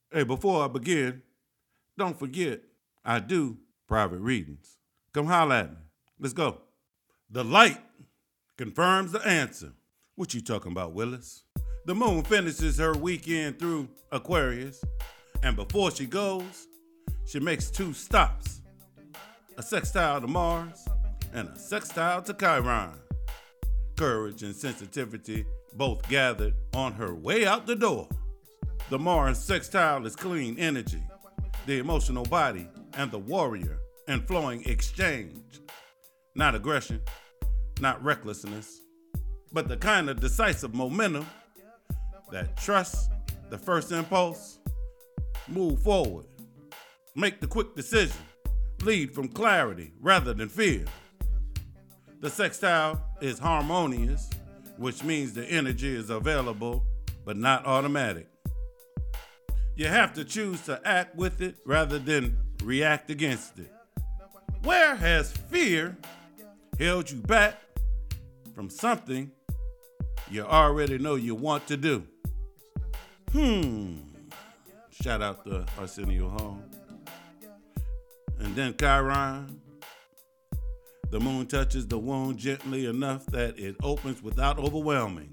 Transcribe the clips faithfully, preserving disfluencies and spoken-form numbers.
Hey, before I begin, don't forget, I do private readings. Come holler at me. Let's go. The light confirms the answer. What you talking about, Willis? The moon finishes her weekend through Aquarius, and before she goes, she makes two stops. A sextile to Mars and a sextile to Chiron. Courage and sensitivity both gathered on her way out the door. The Mars sextile is clean energy, the emotional body, and the warrior and flowing exchange. Not aggression, not recklessness, but the kind of decisive momentum that trusts the first impulse, move forward, make the quick decision, lead from clarity rather than fear. The sextile is harmonious, which means the energy is available but not automatic. You have to choose to act with it rather than react against it. Where has fear held you back from something you already know you want to do? Hmm. Shout out to Arsenio Hall. And then Chiron. The moon touches the wound gently enough that it opens without overwhelming.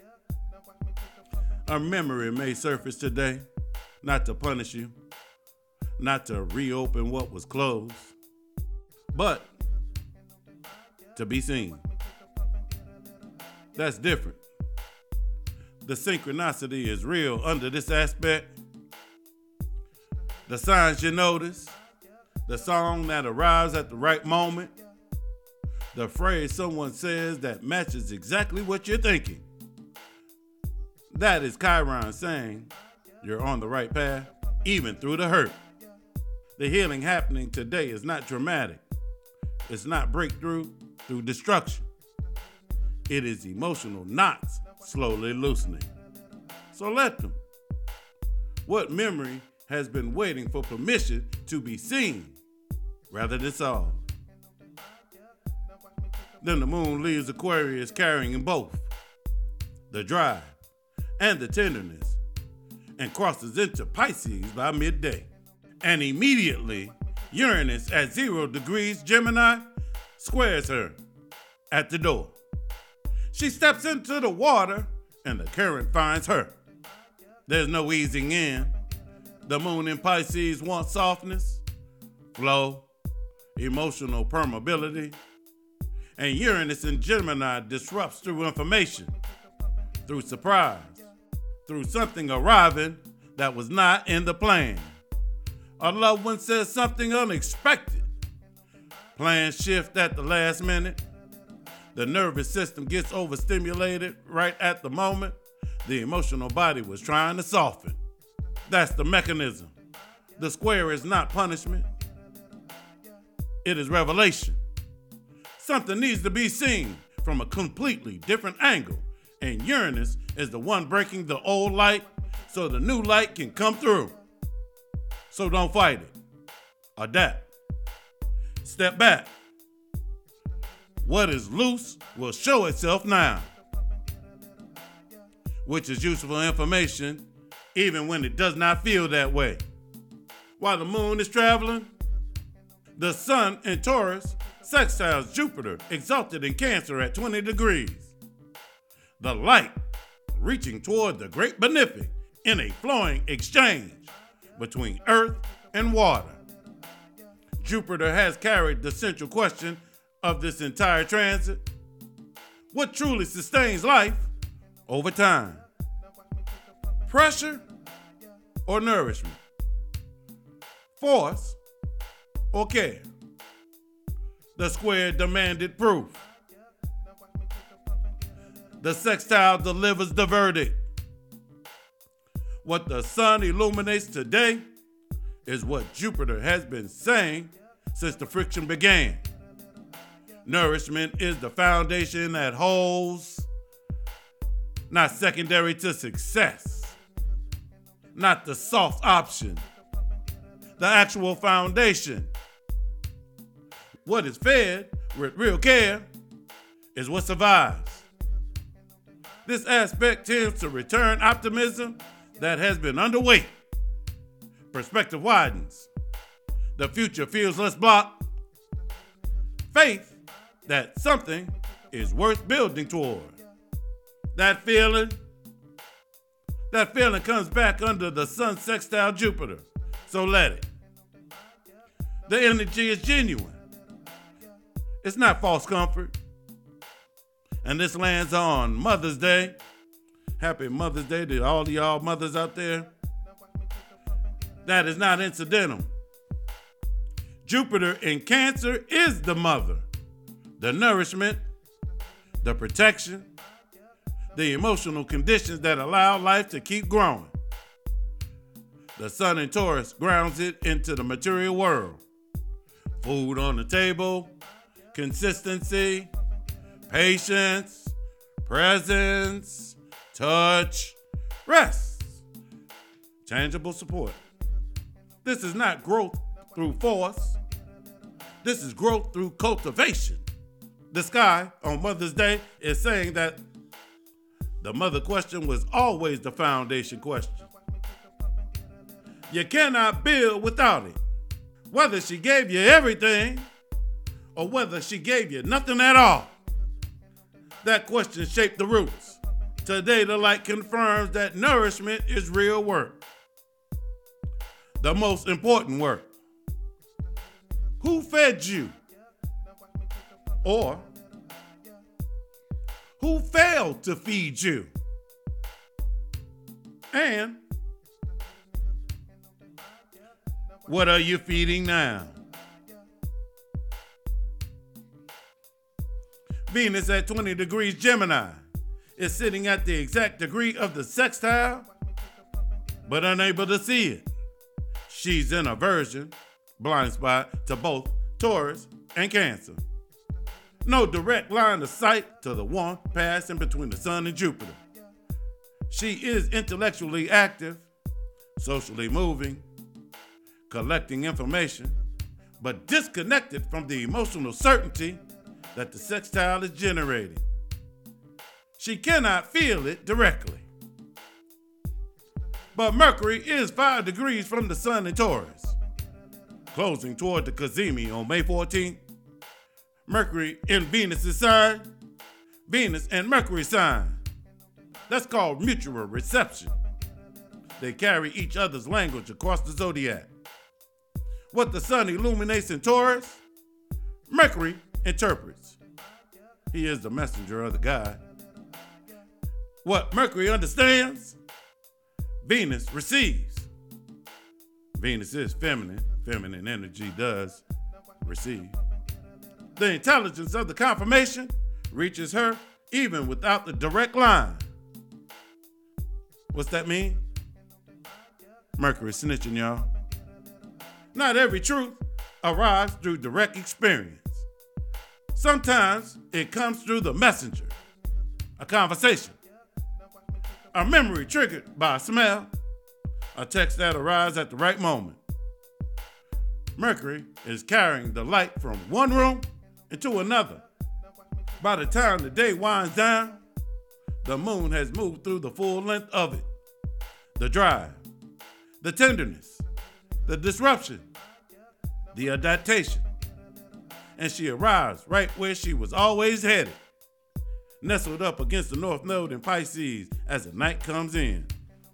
A memory may surface today, not to punish you, not to reopen what was closed, but to be seen. That's different. The synchronicity is real under this aspect. The signs you notice, the song that arrives at the right moment, the phrase someone says that matches exactly what you're thinking. That is Chiron saying you're on the right path, even through the hurt. The healing happening today is not dramatic. It's not breakthrough through destruction. It is emotional knots slowly loosening. So let them. What memory has been waiting for permission to be seen rather than solved? Then the moon leaves Aquarius carrying both the drive and the tenderness and crosses into Pisces by midday. And immediately, Uranus at zero degrees Gemini squares her at the door. She steps into the water and the current finds her. There's no easing in. The moon in Pisces wants softness, flow, emotional permeability, and Uranus in Gemini disrupts through information, through surprise, through something arriving that was not in the plan. A loved one says something unexpected. Plans shift at the last minute. The nervous system gets overstimulated right at the moment the emotional body was trying to soften. That's the mechanism. The square is not punishment. It is revelation. Something needs to be seen from a completely different angle, and Uranus is the one breaking the old light so the new light can come through. So don't fight it. Adapt. Step back. What is loose will show itself now, which is useful information even when it does not feel that way. While the moon is traveling, the sun in Taurus sextiles Jupiter, exalted in Cancer at twenty degrees. The light reaching toward the great benefic in a flowing exchange between earth and water. Jupiter has carried the central question of this entire transit. What truly sustains life over time? Pressure or nourishment? Force or care? The square demanded proof. The sextile delivers the verdict. What the sun illuminates today is what Jupiter has been saying since the friction began. Nourishment is the foundation that holds, not secondary to success, not the soft option, the actual foundation. What is fed with real care is what survives. This aspect tends to return optimism that has been underweight perspective widens. The future feels less blocked. Faith that something is worth building toward. That feeling, that feeling comes back under the sun sextile Jupiter, so let it. The energy is genuine. It's not false comfort. And this lands on Mother's Day. Happy Mother's Day to all of y'all mothers out there. That is not incidental. Jupiter in Cancer is the mother, the nourishment, the protection, the emotional conditions that allow life to keep growing. The Sun in Taurus grounds it into the material world. Food on the table, consistency, patience, presence, touch, rest, tangible support. This is not growth through force. This is growth through cultivation. The sky on Mother's Day is saying that the mother question was always the foundation question. You cannot build without it. Whether she gave you everything or whether she gave you nothing at all. That question shaped the roots. Today, the light confirms that nourishment is real work. The most important work. Who fed you? Or who failed to feed you? And what are you feeding now? Venus at twenty degrees Gemini is sitting at the exact degree of the sextile, but unable to see it. She's in aversion, blind spot, to both Taurus and Cancer. No direct line of sight to the one passing between the Sun and Jupiter. She is intellectually active, socially moving, collecting information, but disconnected from the emotional certainty that the sextile is generating. She cannot feel it directly. But Mercury is five degrees from the Sun in Taurus, closing toward the Cazimi on May fourteenth. Mercury in Venus' sign, Venus and Mercury sign. That's called mutual reception. They carry each other's language across the zodiac. What the Sun illuminates in Taurus, Mercury interprets. He is the messenger of the god. What Mercury understands, Venus receives. Venus is feminine. Feminine energy does receive. The intelligence of the confirmation reaches her even without the direct line. What's that mean? Mercury snitching, y'all. Not every truth arrives through direct experience. Sometimes it comes through the messenger, a conversation, a memory triggered by a smell, a text that arrives at the right moment. Mercury is carrying the light from one room into another. By the time the day winds down, the moon has moved through the full length of it. The drive, the tenderness, the disruption, the adaptation. And she arrives right where she was always headed, nestled up against the North Node in Pisces as the night comes in.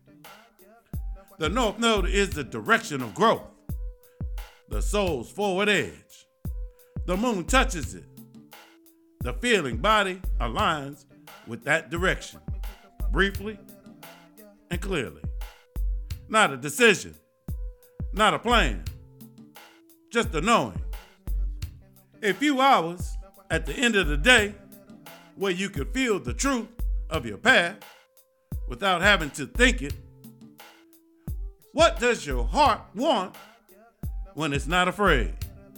The North Node is the direction of growth, the soul's forward edge. The moon touches it. The feeling body aligns with that direction, briefly and clearly. Not a decision, not a plan, just a knowing. A few hours at the end of the day where you can feel the truth of your path without having to think it. What does your heart want when it's not afraid?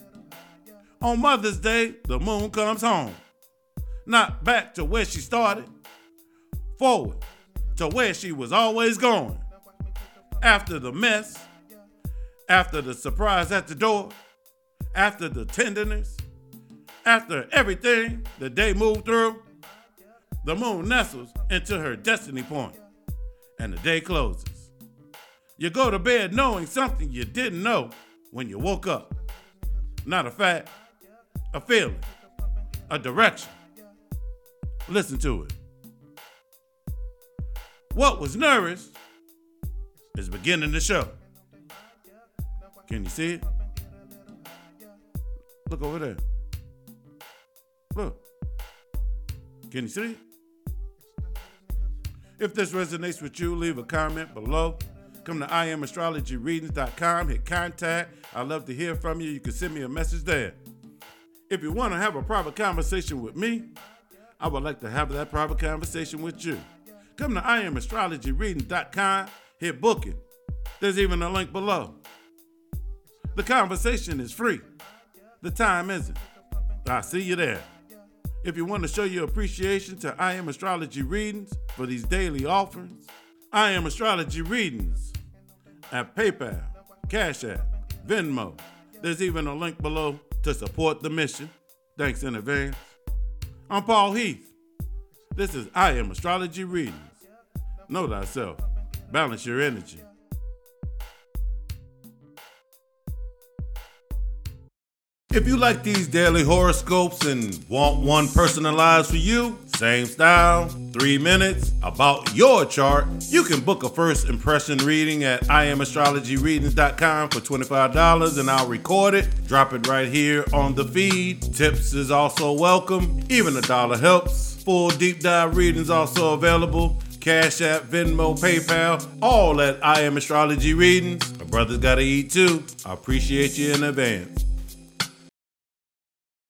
On Mother's Day, the moon comes home, not back to where she started, forward to where she was always going. After the mess, after the surprise at the door, after the tenderness, after everything the day moved through, the moon nestles into her destiny point, and the day closes. You go to bed knowing something you didn't know when you woke up. Not a fact, a feeling, a direction. Listen to it. What was nourished is beginning to show. Can you see it? Look over there. Look. Can you see it? If this resonates with you, leave a comment below. Come to I am astrology readings dot com, hit contact. I'd love to hear from you. You can send me a message there. If you want to have a private conversation with me, I would like to have that private conversation with you. Come to I am astrology readings dot com, hit booking. There's even a link below. The conversation is free. The time isn't. I'll see you there. If you want to show your appreciation to I Am Astrology Readings for these daily offerings, I Am Astrology Readings at PayPal, Cash App, Venmo. There's even a link below to support the mission. Thanks in advance. I'm Paul Heath. This is I Am Astrology Readings. Know thyself. Balance your energy. If you like these daily horoscopes and want one personalized for you, same style, three minutes, about your chart, you can book a first impression reading at I am astrology readings dot com for twenty-five dollars and I'll record it, drop it right here on the feed. Tips is also welcome, even a dollar helps. Full deep dive readings also available. Cash App, Venmo, PayPal, all at I Am Astrology Readings. My brother's gotta eat too. I appreciate you in advance.